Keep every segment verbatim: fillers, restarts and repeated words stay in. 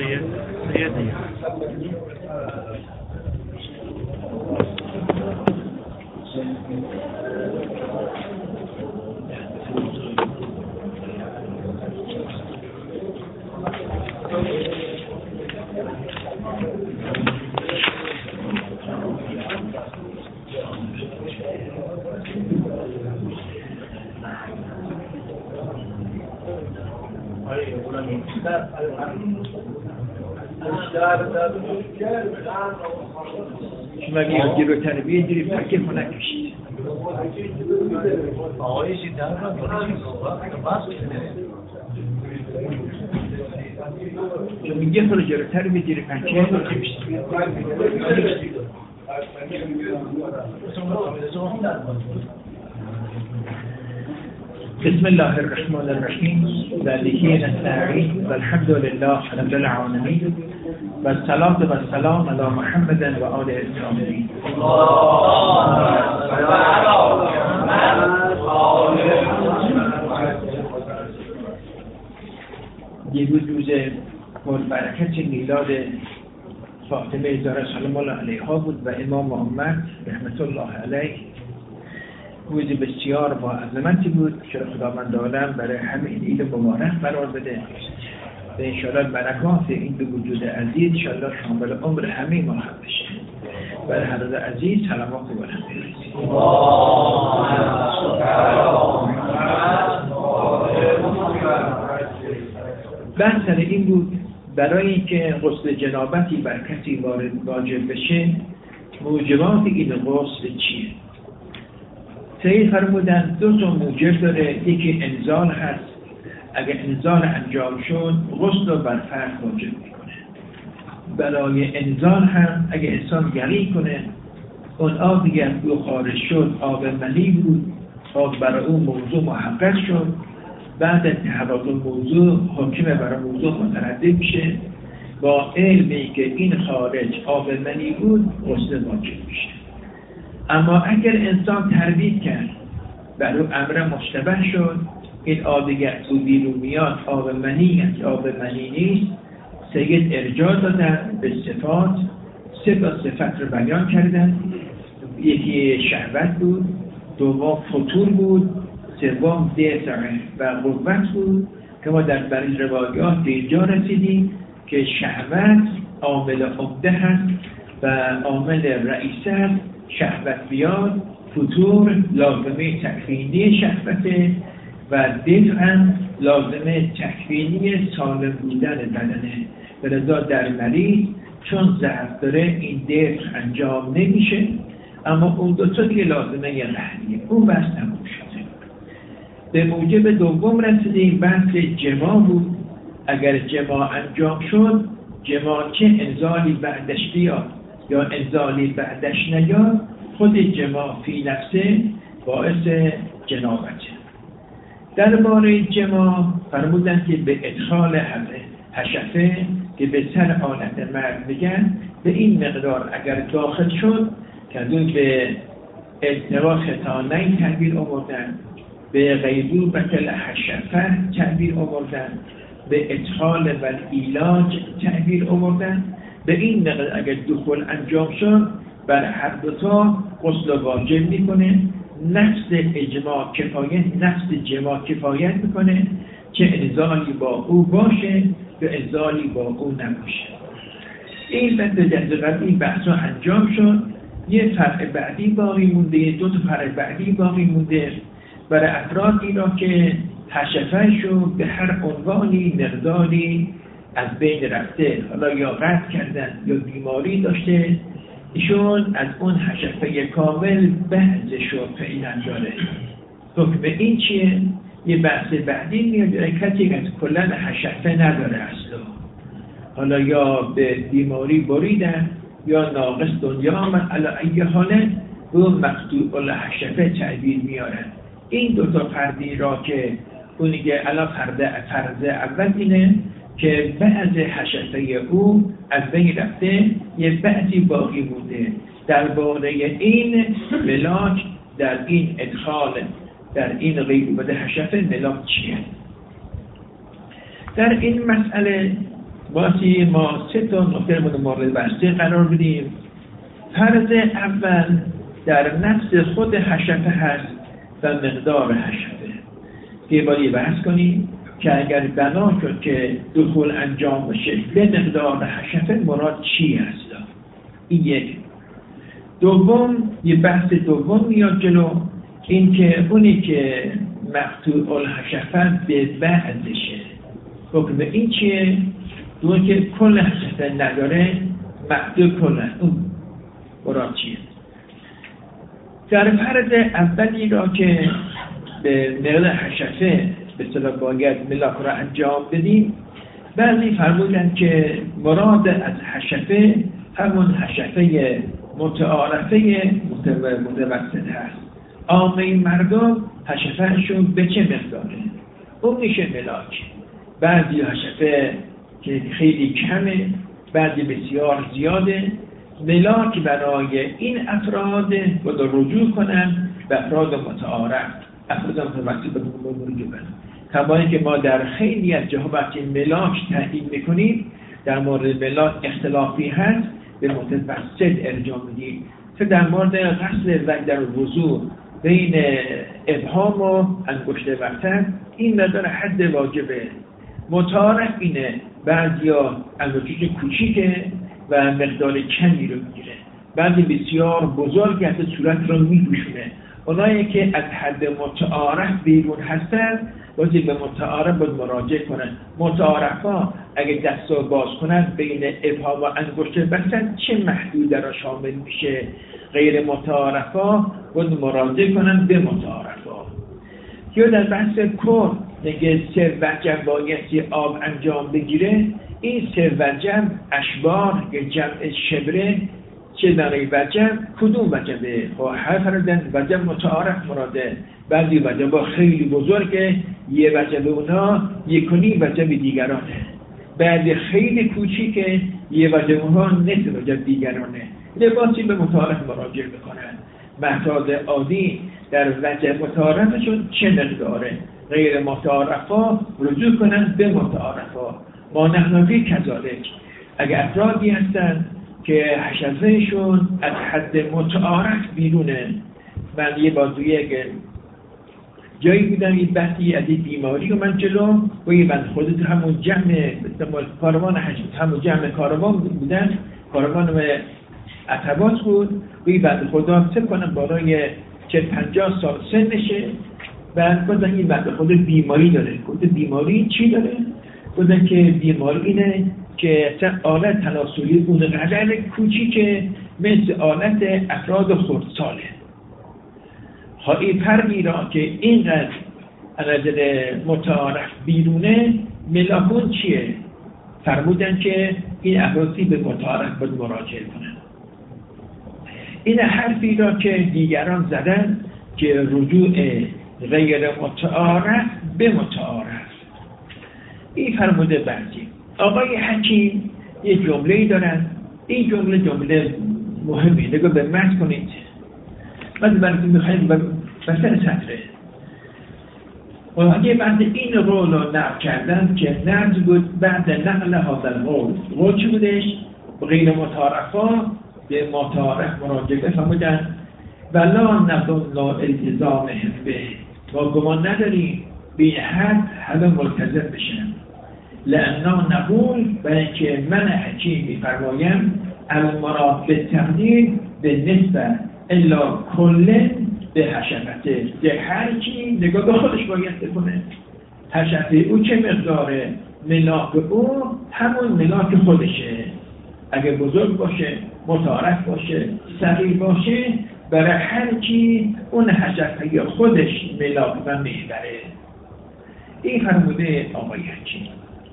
سید سیدی شما اگه یکی رو تربیه دیری فکر ما نکشید آقایشی در را شما یه خود جلوتر میگیری پنچه بسم الله الرحمن الرحیم وبه نستعین والحمد لله رب العالمین والصلاة والسلام علی محمد و آله الطاهرین. دیروز روز پربرکت میلاد فاطمه زهرا سلام الله علیها بود و امام محمد رحمت الله علیه روز بسیار با عظمتی بود که خداوند عالم برای همه این عید مبارک قرار بده و انشاءالله برکات این دو وجود عزیز انشاءالله شامل عمر همه ما هم بشه. برای حضرت عزیز سلامات و بلند برسید. بحث سر این بود برای اینکه غسل جنابتی بر کسی وارد واجب بشه موجبات این غسل چیه؟ سید فرمودن دو تا موجب داره، یکی انزال هست، اگر انزال انجام شد غسل رو بر فرد واجب میکنه. برای انزال هم اگر انسان گری کنه اون آب دیگر او خارج شد آب منی بود، آب برای اون موضوع محقق شد، بعد از تحقق موضوع حکم برای موضوع متردد میشه، با علمی که این خارج آب منی بود غسل واجب میشه. اما اگر انسان تردید کرد برای امر مشتبه شد این آب دیگر او بیرون میاد آب منی است آب منی نیست، سید ارجاع دادن به صفات، سه تا صفت رو بیان کردن، یکی شهوت بود، دوم فتور بود، سوم دفع و قوت بود که ما در برای روایات به اینجا رسیدیم که شهوت عامل عمده هست و عامل رئیسه هست. شهوت بیاد، فتور لازمه تکوینی شهوته و دفع لازمه تکوینی سالم بودن بدنه. ولذا در مریض چون ضعف داره این دفع انجام نمیشه، اما اون دوتا دیگه لازمه یه رحمیه. اون بحث تموم شده. به موجب دوم رسیدیم، بحث جماع بود. اگر جماع انجام شد جماع چه انزالی بعدش بیاد یا انزالی بعدش نیاد، خود جماع فی نفسه باعث جنابته. درباره جماع فرمودن که به ادخال حشفه که به سر آلت مرد میگن به این مقدار اگر داخل شد که اون به التوا ختانین تعبیر آوردن، به غیبوبت الحشفه تعبیر آوردن، به ادخال و العلاج تعبیر آوردن. به این مقدار اگر دخول انجام شد بر هر دوتا غسل واجب میکنه. نفس اجماع کفایت، نفس جماع کفایت میکنه، چه انزالی با او باشه یا انزالی با او نباشه. این بعد در قبلی بحثا انجام شد. یه فرع بعدی باقی مونده، دو تا فرع بعدی باقی مونده برای افرادی را که حشفه‌شون به هر عنوانی مقداری از بین رفته، حالا یا قطع کردن یا بیماری داشته، ایشون از اون حشفه کامل بعضشون فعلا داره. حکم این چیه؟ یه بحث بعدی میاد کسی از کلن حشفه نداره اصلا، حالا یا به بیماری بریدن یا ناقص دنیا آمد، علا ای حاله به مقطوع الحشفه تعبیر میارن. این دوتا فردی را که اونیگه علا فرده فرض اول اینه که بعض حشفه او از بین رفته، یه بعضی باقی بوده. درباره این ملاک در این ادخال در این غیبوبت حشفه ملاک چیه؟ در این مسئله باسی ما سه تا نکته مورد بحثی قرار بدیم. فرض اول در نفس خود حشفه هست و مقدار حشفه که باید بحث کنیم که اگر بنا شد که دخول انجام بشه به مقدار حشفه مراد چی هست. این یک. دوم یه بحث دوم میاد جلو، این که اونی که مقطوع الحشفه به بعدشه حکم این چیه؟ دون که کل حشفه نداره مقطوع کل اون مراد چیه؟ در فرض اولی را که به مقدار حشفه به اصطلاح باید ملاک را انجام بدیم، بعضی فرمودن که مراد از حشفه همون حشفه متعارفه متوسط هست. عامه مردم حشفهشون به چه مقداره؟ اون میشه ملاک. بعضی حشفه که خیلی کمه، بعضی بسیار زیاده. ملاک برای این افراد باید رجوع کنن به افراد متعارف، افراد متوسط به رجوع کنن. کما که ما در خیلی از جاها وقتی ملاک تعیین میکنیم در مورد ملاک اختلافی هست به متوسط ارجاع میدیم. که در مورد غسل رنگ در وضو بین ابهام و انگشت وسط این مقدار حد واجبه. متعارف اینه بعضیا انگشت کوچیکه و مقدار کمی رو میگیره، بعضی بسیار بزرگ از صورت رو میپوشونه. اونایی که از حد متعارف بیرون هستن بازی به متعارف باید مراجعه کنن. متعارفا اگه دست رو باز کنن بین ابهام و انگشت وسط چه محدود را شامل میشه؟ غیر متعارفا باید مراجعه کنن به متعارفا. یا در بحث کن نگه سر وجب بایستی آب انجام بگیره، این سر وجب اشبار یا جمع شبره چه داره وجب؟ کدوم وجبه؟ خب هر فرزن وجب متعارف مراده. بعضی وجب ها خیلی بزرگه، یه وجب اونا یکنی وجب دیگرانه. بعضی خیلی کوچیکه، یه وجب اونها نصف وجب دیگرانه. لباسی به متعارف مراجعه بکنن. محتاج عادی در وجب متعارفشون چه مقداره؟ غیر متعارفا رجوع کنن به متعارفا. ما نحنفی کذالک. اگر افرادی هستن که حشفهشون از حد متعارف بیرونه، من یه بازوی یک جایی بودم یه بحثی از این بیماری رو من جلو و یه بند خودت همون جمع کاروان حشفت همون جمع کاروان بودن، کاروان عتبات بود و یه بند خدا سه کنم بالای چه پنجاه سال سنشه و گفتن این بند خدا بیماری داره. گفت بیماری چی داره؟ گفتن که بیماری اینه که آلت تناسلی اون قدر کوچیکه مثل آلت افراد خردساله. خواهی پرمی را که اینقدر نظر متعارف بیرونه ملاکون چیه؟ فرمودن که این افرادی به متعارف باید مراجعه کنن. این حرفی را که دیگران زدن که رجوع غیر متعارف به متعارف، این فرموده بعضی. آقای حکیم یک جمله‌ای دارن، این جمله جمله مهمی، نگاه به متن کنید. من براتون می‌خوایم مثلا سطره و اگه بعد این قول رو نقل کردن که نقل بود بعد نقل هذا القول، قول چی بودش؟ غیر متعارفا به متعارف مراجعه فرمودن ولا نظن التزامهم به، ما گمان نداریم به این حد همه ملتزم بشن. لأننا نقول برای که من حکیم می‌فرمایم المراد به تقدیر به نسبت الا کل به حشفته، به هر کی نگاه به خودش باید بکنه. حشفه او چه مقداره؟ ملاک او همون ملاک خودشه. اگه بزرگ باشه، متعارف باشه، صغیر باشه، برای هر کی اون حشفه خودش ملاک و میبره. این فرموده آقای حکیم.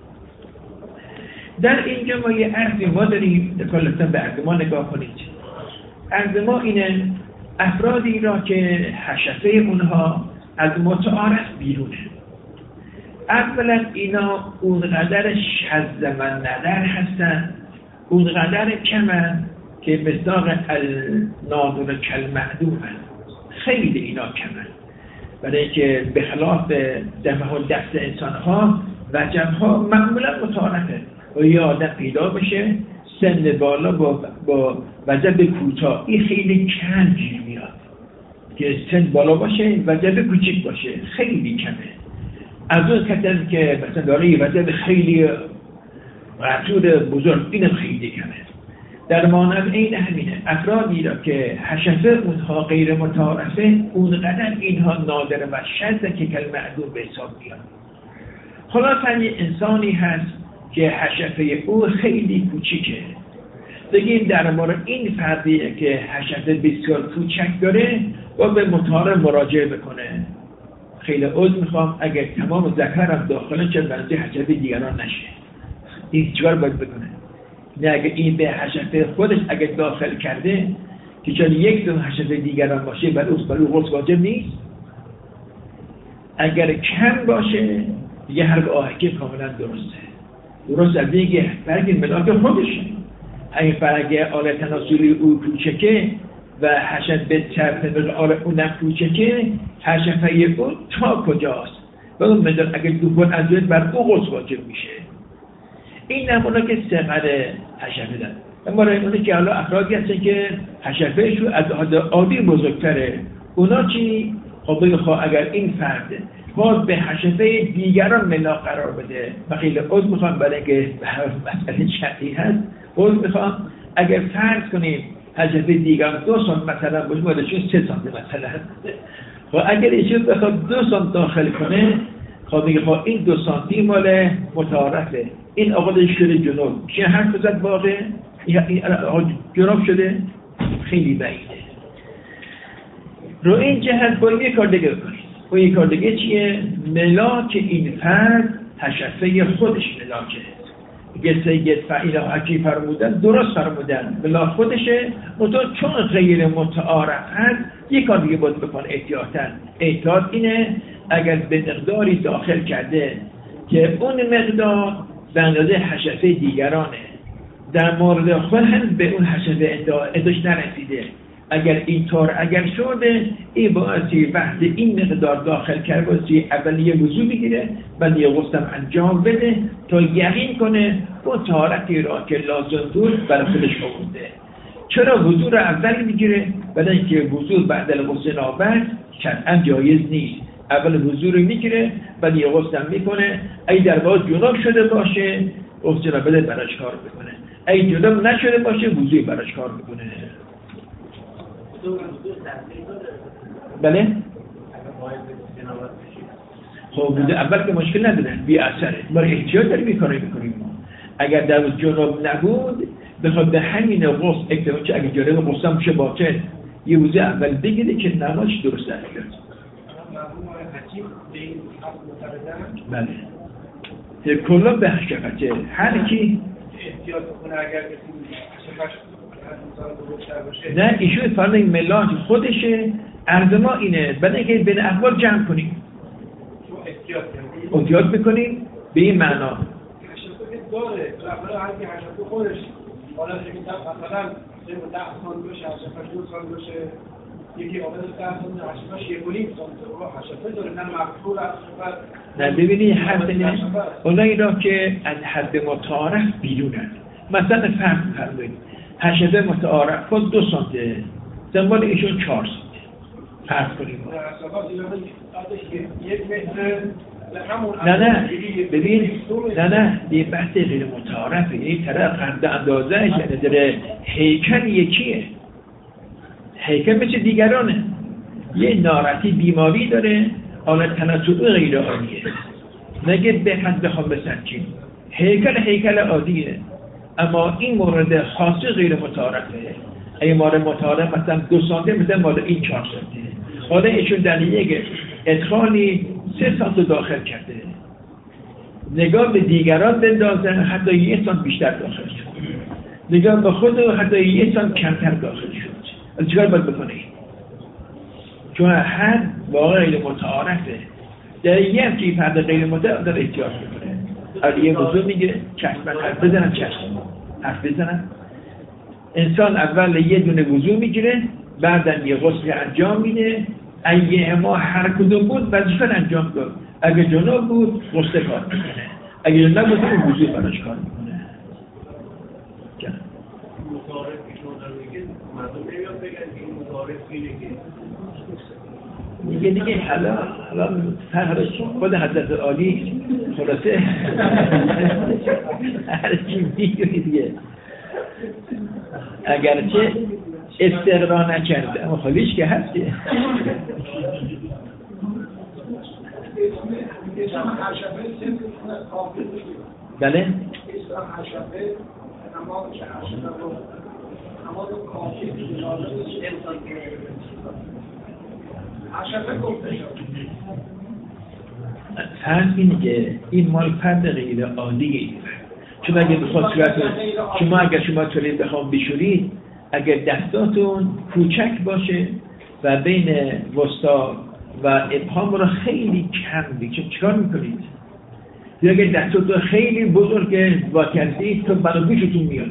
در اینجا ما یه عرضی ما داریم، کلتاً به عرض ما نگاه کنید. عرض ما اینه افرادی را که حشفه اونها از متعارف بیرونه. اولا اینا اونقدر شذ من نظر هستن، اونقدر کمن که مصداق الناظر کالمعدوم خیلی اینا کمن. برای که به خلاف دفع و دست انسان ها وجب ها معمولا متعارفه. و یه آدم پیدا بشه سن بالا با, با وجب کوتاه، این خیلی کم گیر میاد که سن بالا باشه وجب کوچیک باشه، خیلی کمه. از اون کتر که مثلا داره یه وجب خیلی رسول بزرگ، اینم خیلی کمه. در مانند این همینه، افرادی را که حشفه اونها غیر متعارفه، اونقدر اینها نادر و شده که کلمه معدوم به حساب میاد. خلاصا یه انسانی هست که حشفه او خیلی کوچیکه، بگیم در مورد این فردیه که حشفه بسیار کوچک داره و به متعارف مراجعه بکنه. خیلی عذر میخوام اگر تمام ذکرم داخل چه بنزی حشفه دیگران نشه، این چیکار باید بکنه؟ نه اگر این به حشفه خودش اگر داخل کرده که چون یک دون حشفه دیگران باشه برای اوست برای غسل واجب نیست. اگر کم باشه یه حرف آهکی کاملا درسته، درست از دیگه برگی ملاک خودشه. اگه فرگه آل تناسلی او کوچکه و حشفه طرف آل اونم کوچکه، حشفه او تا کجاست و اون مدار اگر دوبار از دوید بر او غسل واجب میشه. این نمونه که سقر حشفه دارن. اما رایمونه که حالا افرادی هستن که حشفهشون از عادی بزرگتره، اونا چی؟ خب بگه خب اگر این فرد باز به حشفه دیگران ملا قرار بده و خیلی عذر میخوام برای اینکه مسئله شرعی هست، عذر میخوام اگر فرض کنیم حشفه دیگران دو سانت مثلا باشه مادرشون سه سانت مثلا، خب اگر ایشون بخواد دو سانت داخل کنه، خب میگه خب این دو سانتی مال متعارفه، این آقا داشت شده جنوب میشه حرف بزد واقع این جنوب شده، خیلی بعیده. رو این جهت باید یک کار دیگه بکنید. و یک کار دیگه چیه؟ ملاک این فرد حشفه خودش ملاکه. یه سید فعیل حکی فرمودن، درست فرمودن، ملاک خودشه. منطقه چون غیر متعارف هست یک کار دیگه باید بکن احتیاطاً. احتیاط اینه اگر به مقداری داخل کرده که اون مقدار به اندازه حشفه دیگرانه، در مورد خود هم به اون حشفه اداش نرسیده، اگر اینطور اگر شده این باعثی وقتی این مقدار داخل کرده باعثی اولیه وضو بگیره بعد یه غسلم انجام بده تا یقین کنه اون طهارتی را که لازم بود برای خودش آورده. چرا وضو را اول میگیره؟ بعد اینکه وضو بعد از غسل جنابت شرعاً جایز نیست. اول وضو رو میگیره بعد یه غسل میکنه، اگه در واقع جناب شده باشه غسل جنابت براش کار میکنه، اگه جناب نشده باشه وضو براش کار میکنه. بله؟ خب بوده اول که مشکل ندارن بی اثره، برای احتیاط داریم میکنه میکنیم ما. اگر در جناب نبود بخواد به همین غسل اکتمال که اگر جناب غسل میشه باطل یه وضو اول بگیره که نماز درست در بیاد. بله کلا به حشفته هر کی احتیاط کنه اگر نه ایشون فرمای ملاک خودشه، عرض ما اینه بعد اینکه بین احوال جمع کنیم احتیاط بکنیم به این معنا حشفه داره اول هر کی حشفه خودش حالا مثلا ده سال باشه حشفه دو سال باشه یکی آقا ده سال حشفه یک و نیم سال حشفه داره نه مقصود از نه ببینید حد نه اونایی را که از حد متعارف بیرونن، مثلا فرض فرمایید حشفه متعارف خود دو سانته زمان ایشون چهار سانته فرض کنیم. نه نه ببین نه نه یه بحث غیر متعارفه، این طرف قرد اندازهش یعنی داره هیکل یکیه، هیکل مثل دیگرانه، یه ناراحتی بیماری داره حالت تناسلی غیر عادیه، نگه به حد بخوام بسنجیم هیکل هیکل عادیه اما این مورد خاصی غیر متعارفه. اگه مورد متعارف مثلا دو سانته مثلا مورد این چهار سانته، حالا ایشون در یک ادخالی سه سانت داخل کرده، نگاه به دیگران بندازن حتی یک سانت بیشتر داخل شد، نگاه به خود حتی یک سانت کمتر داخل شد. از چیکار باید بکنه؟ چون هر واقع غیر متعارفه، در یه همچی فرد غیر متعارف در احتیاط بکنه. اگه یه موضوع میگه چشم من حرف بزنم چشم حرف بزنم، انسان اول یه دونه وضو میگیره بعدن یه غسل انجام میده، اگه ما هر کدوم بود وظیفه انجام داد، اگه جناب بود غسل کار میکنه، اگه جناب بود وضو براش کار میکنه. متعارف ایشون داره میگه مردم نمیان بگن که این متعارف اینه که دیگه دیگه حالا حالا فرق خود حضرت عالی خلاصه هر چی میگه دیگه اگرچه استقرا نکرده اما خالیش که هست که بله فرض اینه که این مال فرد غیر عادیه چون اگه بخواد صورت شما اگر شما طوری بخوام بشورید اگر دستاتون کوچک باشه و بین وسطا و ابهام رو خیلی کم بگید چیکار میکنید؟ یا اگر دستاتون خیلی بزرگه وا کردید تو برای بیشتون میاد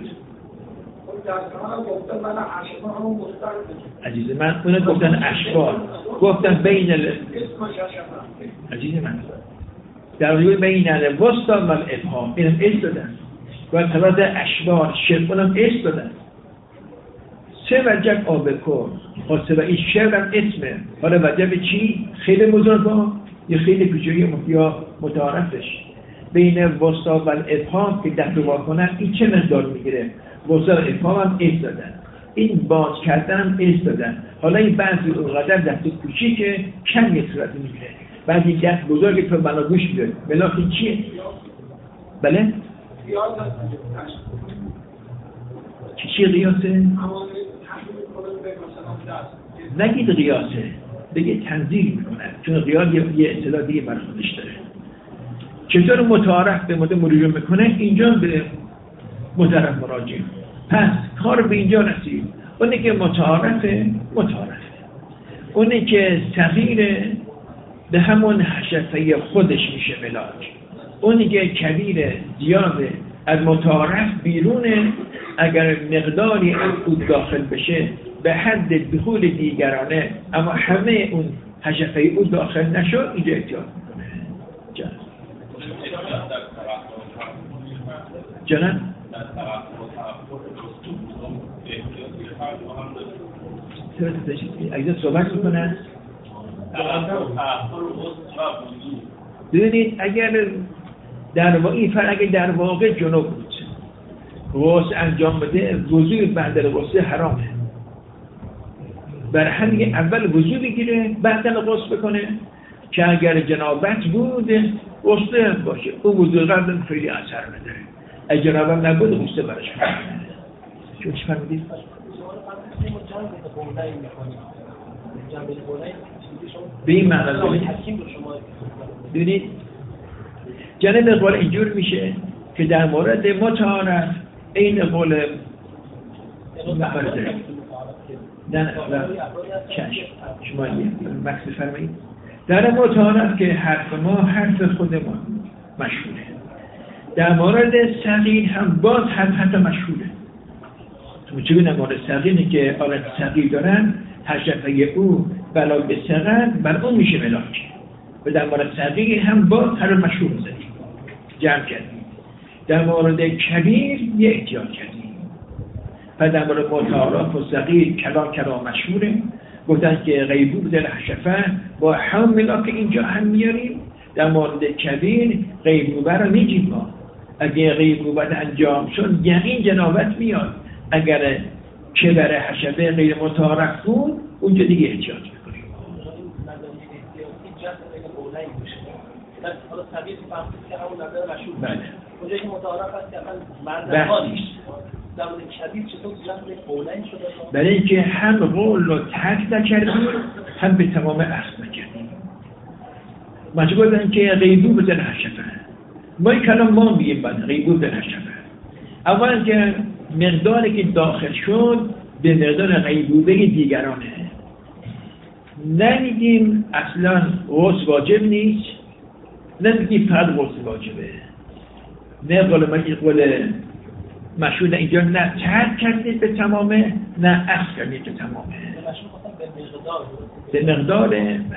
عزیز من اون گفتن اشبار گفتن بین ال... عزیز من در روی بین الوسطا و الابهام اینم اس دادن و ثلاث اشبار شرقونم اس دادن سه وجب آبکر خاصه و این شرق هم اسمه حالا وجب چی؟ خیلی بزرگا یا خیلی کوچکی یا متعارفش بین وسطا و الابهام که دست رو کنن این چه مقدار میگیره؟ وسطا و الابهام هم اس دادن این باز کردن هم اس دادن حالا این بعضی اونقدر دست کوچیکه کم یه صورت میگیره بعضی دست بزرگی تو بناگوش میده بلاخی چیه؟ بله؟ چی چی قیاسه؟ نگید قیاسه بگه تنزیل میکنن چون قیاس یه اصطلاح دیگه بر خودش داره چطور متعارف به مورد مراجعه میکنه اینجا به متعارف مراجعه پس کار به اینجا رسید اونی که متعارفه متعارفه اونی که صغیره به همون حشفه خودش میشه ملاک اونی که کبیره زیاده از متعارف بیرونه اگر مقداری از اون داخل بشه به حد دخول دیگرانه اما همه اون حشفه اون داخل نشد اینجا احتیاط میکنه جان جانم اگه صحبت میکنن ببینید اگر در واقع این فرق اگر در واقع جنوب بود غسل انجام بده وضوء بعد از غسل حرامه برای همین اول وضوء بگیره بعد از غسل بکنه که اگر جنابت بود غسل باشه اون وضوء قبل خیلی اثر نداره اگر جنابت نبود غسل برش کنه چون چی فرمودید؟ به این معنی ببینید جنب قول اینجور میشه که در مورد متعارف این قول مفرده نه نه چشم شما مقصد فرمایید در متعارف که حرف ما حرف خود ما مشهوره در مورد صغیر هم باز حرف حتی مشهوره تو چه بینم مورد صغیری که آلت صغیر دارن حشفه او بلا به صغر بر اون میشه ملاک و در مورد صغیر هم باز حرف مشهور زدیم جمع کردیم در مورد کبیر یه احتیاط کردیم و در مورد متعارف و صغیر کلام کلام مشهوره گفتن که غیبوب در حشفه با هم ملاک اینجا هم میاریم در مورد کبیر غیبوبه رو میگیم ما اگه غیبوبت انجام شد یقین جنابت میاد اگر کبر حشفه غیر متعارف بود اونجا دیگه احتیاط میکنیم حالا طبیعی فهمید که همون نظر مشهور بله اونجایی که متعارف هست که اصلا مرد نیست در مورد کبیر چطور دیدن قولین شده برای اینکه هم قول رو ترک نکردیم هم به تمام اخذ نکردیم مجبور بودن که غیبوب در حشفه ما این کلام ما میگیم بعد غیبوب در حشفه اول که مقداری که داخل شد به مقدار غیبوبه دیگرانه نمیگیم اصلا غسل واجب نیست نمیگیم فقط غسل واجبه نه قول ما این قول مشهور اینجا نه ترک کردید به تمامه نه اخذ کردید به تمامه به مقدار به مقدار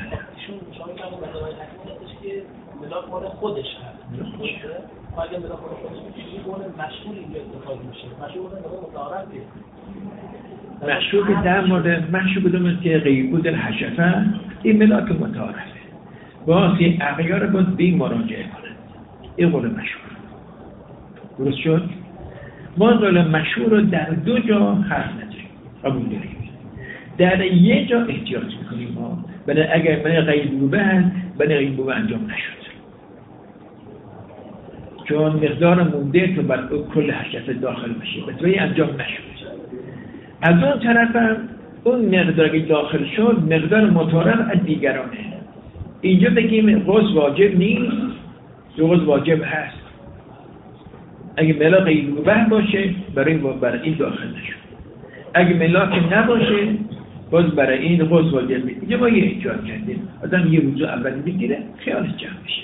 ملاک مال خودش هست اگه ملاک مال خودش چیزی گونه مشهور اینجا اتفاق میشه. مشهور نگاه متعارفه. مشهور در مورد مشهور بدون که غیر بود الحشفه این ملاک متعارفه. باسی اغیار بود بی مراجعه کنند. این قول مشهور. درست شد؟ ما قول مشهور رو در دو جا حرف نداریم. قبول داریم. در یه جا احتیاط میکنیم ما. برای اگر برای غیبوبه هست برای غیبوبه انجام نشد. چون مقدار مونده تو بر کل حشفه داخل بشه. بطوری انجام نشد. از اون طرف هم اون مقدار که داخل شد مقدار متعارف از دیگرانه. اینجا بگیم غسل واجب نیست، غسل واجب هست. اگه ملاک غیبوبه باشه برای برای این داخل نشد. اگه ملاک نباشه باز برای این غسل واجب نیست. اینجا ما یه احتیاط کردیم. آدم یه وضو اول بگیره خیالش جمع میشه.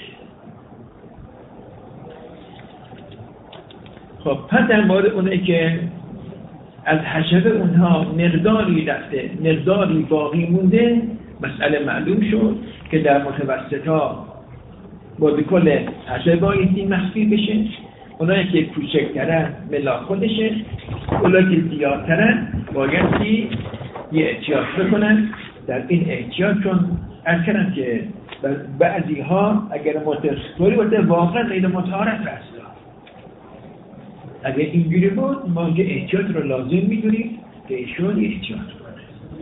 خب پس در مورد اونه که از حشفه اونها مقداری رفته مقداری باقی مونده مسئله معلوم شد که در متوسطا با کل حشفه بایستی مخفی بشه. اونایی که کوچکترن ملاک خودشه، اونایی که زیادترن بایستی یه احتیاط بکنن. در این احتیاط چون از کردم که بعضی ها اگر متوسطوری باشه واقعا غیر متعارف هست. اگر اینجوری بود ما که احتیاط رو لازم میدونیم که ایشون احتیاط کنه.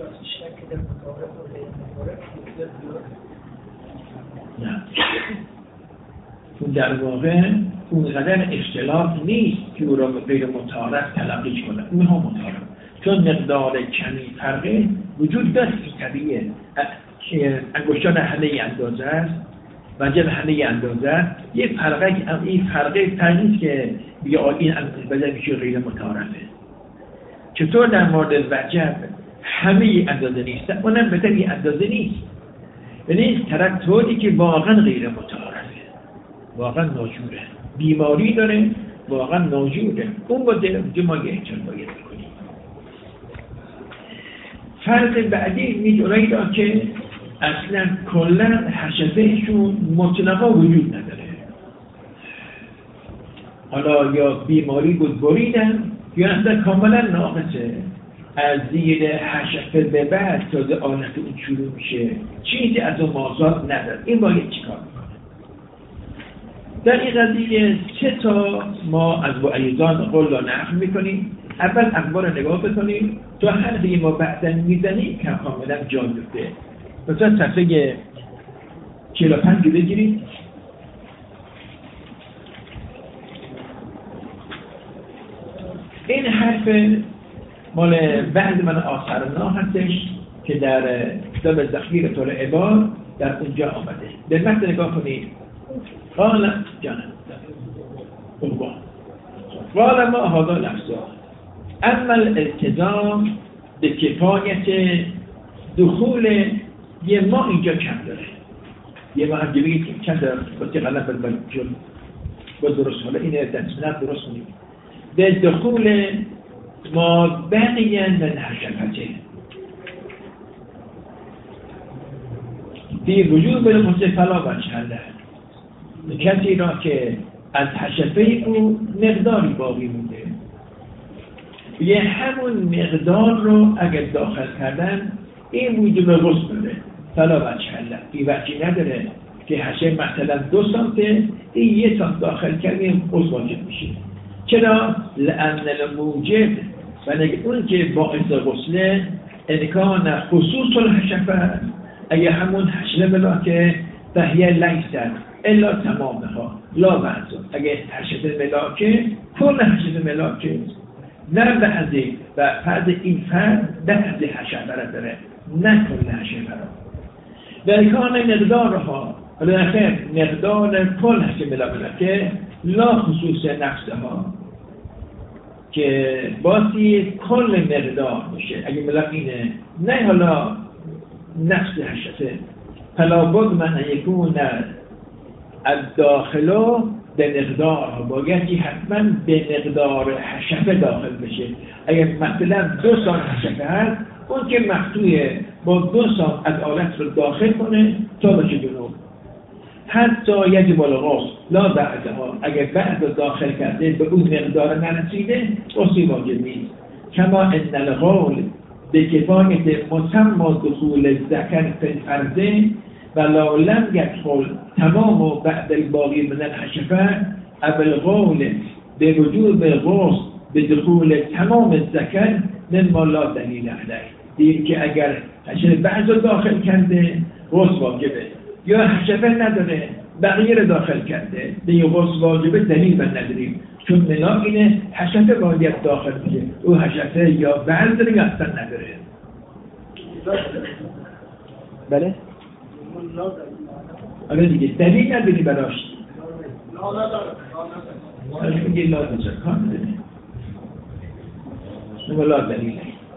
نه چون در واقع اونقدر اختلاف نیست که او را غیر متعارف تلقیش کنه. اونها متعارف چون مقدار کمی فرقه وجود داره. این طبیعه. انگشتان همه اندازه است وجب همه اندازه است. یه فرقه این فرقه تنیست که بیا این اندازه میشه غیر متعارفه. چطور در مورد وجب همه اندازه نیست اونم بهتر این اندازه نیست. یعنی ترکتوری که واقعا غیر متعارفه واقعا ناجوره بیماری داره واقعا ناجوره اون با درجه ما یه احتیاط باید بکنیم. فرض بعدی میدونید که اصلا کلا حشفهشون مطلقا وجود نداره. حالا یا بیماری بود بریدن یا اصلا کاملا ناقصه. از زیر حشفه به بعد تازه آلت اون شروع میشه چیزی از اون مازاد نداره. این باید چیکار میکنه؟ در این قضیه سه تا ما از وعیدان قول را نقل میکنیم. اول اخبار رو نگاه بکنیم تا حرفی ما بعدا میزنیم که کاملا جا بیفته. مثلا صفحه چهل و پنج بگیرید. این حرف مال بعض من آخرنا هستش که در کتاب ذخیره العبار در اونجا آمده. به متن نگاه کنید. قال جانم قال ما هذا الافزار اما الالتزام به کفایت دخول یه ما اینجا کم داره. یه ما هم بگید که کم داره باید غلط بلد جل با درست حالا اینه دستنب درست کنید به دخول ما بقیه من حشفته بی وجود بله خصه فلا بچهده کسی را که از حشفه او مقداری باقی مونده یه همون مقدار رو اگر داخل کردن این وجود غسل داره فلا بچهده این وجهی نداره که حشفه مثلا دو سانته این یه سانت داخل کردیم غسل واجب میشه. چرا؟ لأن الموجب و نگه اون که باعث غسله انکان خصوص الحشفه اگه همون حشفه بلا که فهیه لیستن الا تمامها لا بعضا اگه حشفه ملاکه کل حشفه ملاکه نه بعضی و فرض این فرد بعضی حشفه را داره نه کل حشفه را و انکان مقدارها ولی خیر مقدار کل حشفه ملاکه لا خصوص نفسها که باسی کل مقدار باشه اگه ملاک اینه نه حالا نفس حشفه فلا بود من یکون از داخلو به مقدار باید حتما به مقدار حشفه داخل بشه. اگر مثلا دو سال حشفه هست اون که مقطوعه با دو سال از آلت رو داخل کنه تا بشه جنوب. حتی یجب الغسل لا بعدها، اگر بعد داخل کرده به اون مقدار نرسیده غسل واجب نیست. کما ان القول به کفایت مسمى دخول الذکر فی الفرض ولا لم يدخل تمام بعد الباقی من الحشفه او القول به وجوب غسل به دخول تمام الذکر مما لا دلیل علیه. دید که اگر حشفه بعض داخل کرده غسل واجبه، یا حشفه نداره بقیه رو داخل کرده دیگه غسل واجبه، دلیل من نداریم، چون ملا اینه حشفه باید داخل میشه، او حشفه یا بعض رو اصلا نداره. بله؟ آره دیگه دلیل نداری براش. لا نداره میگه لا نداره کار نداره نمو لا دلیل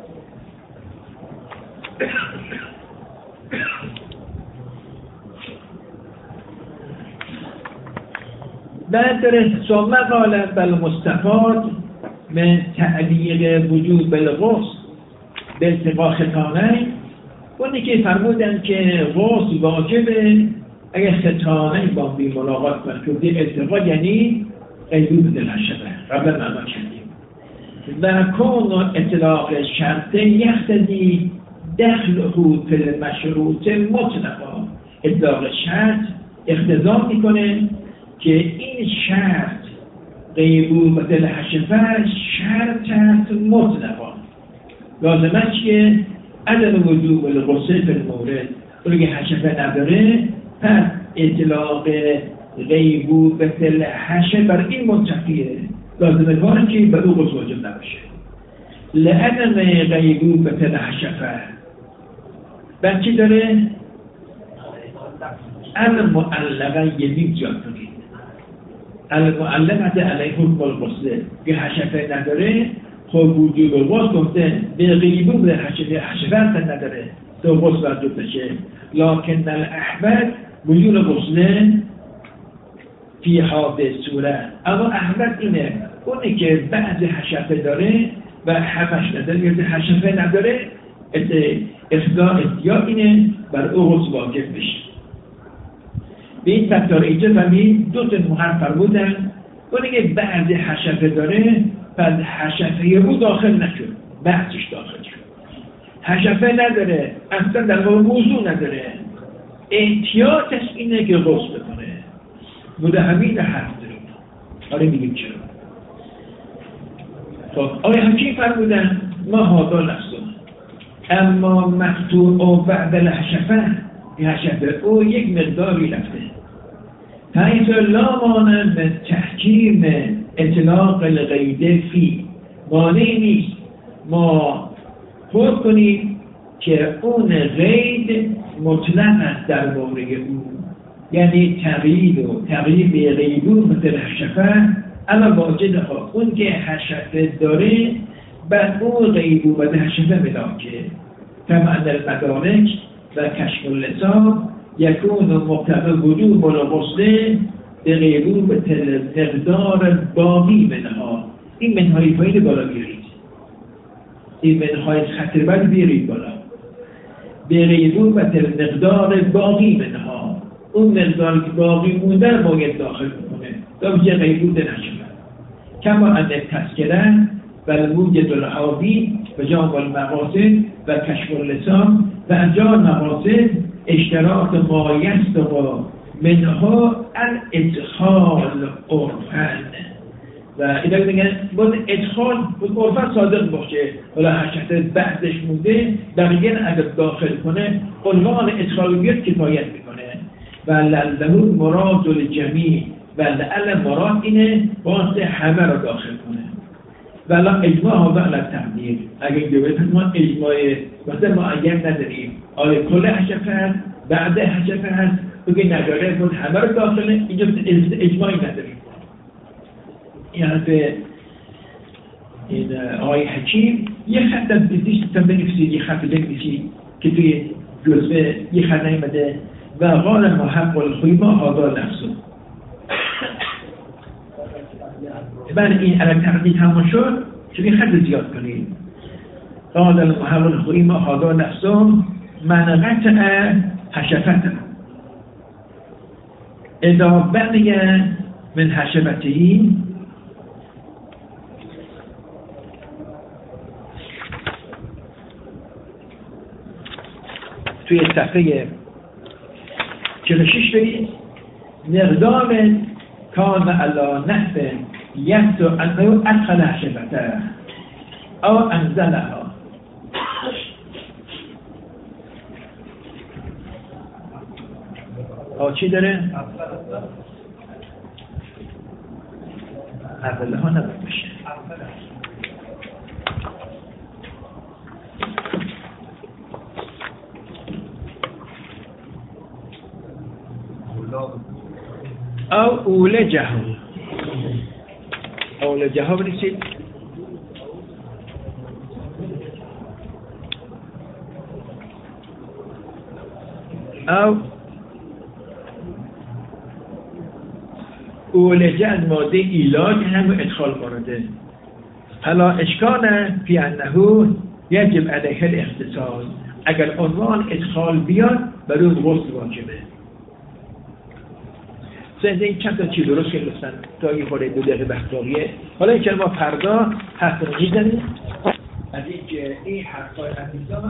بعد داره ثم قال بل مستفاد من تعلیق وجوب الغسل به التقاء ختانین. اونی که فرمودن که غسل واجبه اگر ختانین با بی ملاقات کنن، که التقاء یعنی قیلوب دلحشبه قبل معنا کردیم. و کون اطلاق شرطه یختدی دخل حود فی المشروط مطلقا. اطلاق شرط اقتضا میکنه که این شرط قیلوب دلحشبه شرط هست مطلقا، لازمه چیه؟ عدم وجوب الغسل فی المورد. اگه حشفه نداره پس اطلاق غیبوبة الحشفه بر این منتفیه، لازمه باره که به او غسل واجب نباشه. لعدم غیبوبة الحشفه بر چی داره؟ المعلقه یمین جاد کنید، المعلقه علیه حکم الغسل. که حشفه نداره خب وجوب الغسل گفته به غیبوبة الحشفه، حشفه نداره تو غسل واجب بشه. لکن الاحوط وجود غسل فی هذه صورت، اما احوط اینه اونی که بعض حشفه داره و حفش نداره یا حشفه نداره اخضاع یا اینه بر او غسل واجب بشه. به این فکتور اینجا فهمید دو تا محرم فرمودن، اونی که بعض حشفه داره پس حشفه او داخل نشد، بعضش داخل شد. حشفه نداره اصلا در واقع موضوع نداره، احتیاطش اینه که غسل بکنه. بوده همین حرف داریم. آره میگیم چرا؟ خب آقای حکیم فرمودن ما هادا نفسه اما مقطوع و بعد الحشفه، حشفه او یک مقداری رفته، حیث لا مانند من تحکیم اطلاق القیده فی، مانعی نیست ما خود کنیم که اون قید مطلق است در مورد او، یعنی تقیید و تقیید به غیبوبة الحشفه اما واجد ها اون که حشفه داره بعد اون غیبوبة الحشفه ملاکه. کما ان المدارک و کشف اللسان یکون مقتضی وجوب الغسل به غیبوبة المقدار باقی منها. این منهای پایین بالا بیارید، این منهای خطر بد بیارید بالا. به غیبوبة المقدار باقی منها، اون مقدار که باقی مونده باید داخل بکنه، تا بشه غیبوبة الحشفه. کما ان التذکره و الموجد الحاوی و جامع المقاصد و کشف اللسان و انجام المقاصد اشتراک ما یستقا منها الادخال عرفن. و اینا میگن باید ادخال عرفن صادق باشه، ولی حشفه بعدش مونده بقیه اگر داخل کنه عنوان ادخال بیاد کفایت میکنه. و لعله مراد الجمیع، و لعل مراد اینه واسه همه را داخل کنه. ولی اجماع ها بعد تقدیر اگر جوید ما اجماع مثلا ما اگر نداریم آیا کل حشفه هست بعد حشفه هست بگه نداره بود همه رو داخله، اینجا اجماعی نداریم. این حرف این آقای حکیم یه خط از بیزیش تا بنفسید، یه خط بنفسید که توی جزوه یه خط نیمده و قال محق الخیمه آدار نفسه. بعد این علم تقدید همون شد چون یه خط زیاد کنید. قال المحق الخیمه آدار نفسه من قطع حشفته. اذا بقی من حشبته توی صفحه چهل و شش برید مقدام کان علا نحف یبدو انه ادخل حشبته او انزلها. او چی داره؟ اوله ها نباید بشه. او اولجه اولجه ها بنویسید. او اولجه از ماده ایلاج هم ادخال وارده. حالا اشکال فی انه یجب علیه الاختصاص، اگر عنوان ادخال بیاد برای اون غسل واجبه. سنده این چند تا چی درست که لستن تا این خورده دو دقیقه بختاریه. حالا این که ما فردا حرف رو میزنیم از این که این حرفای حدیثا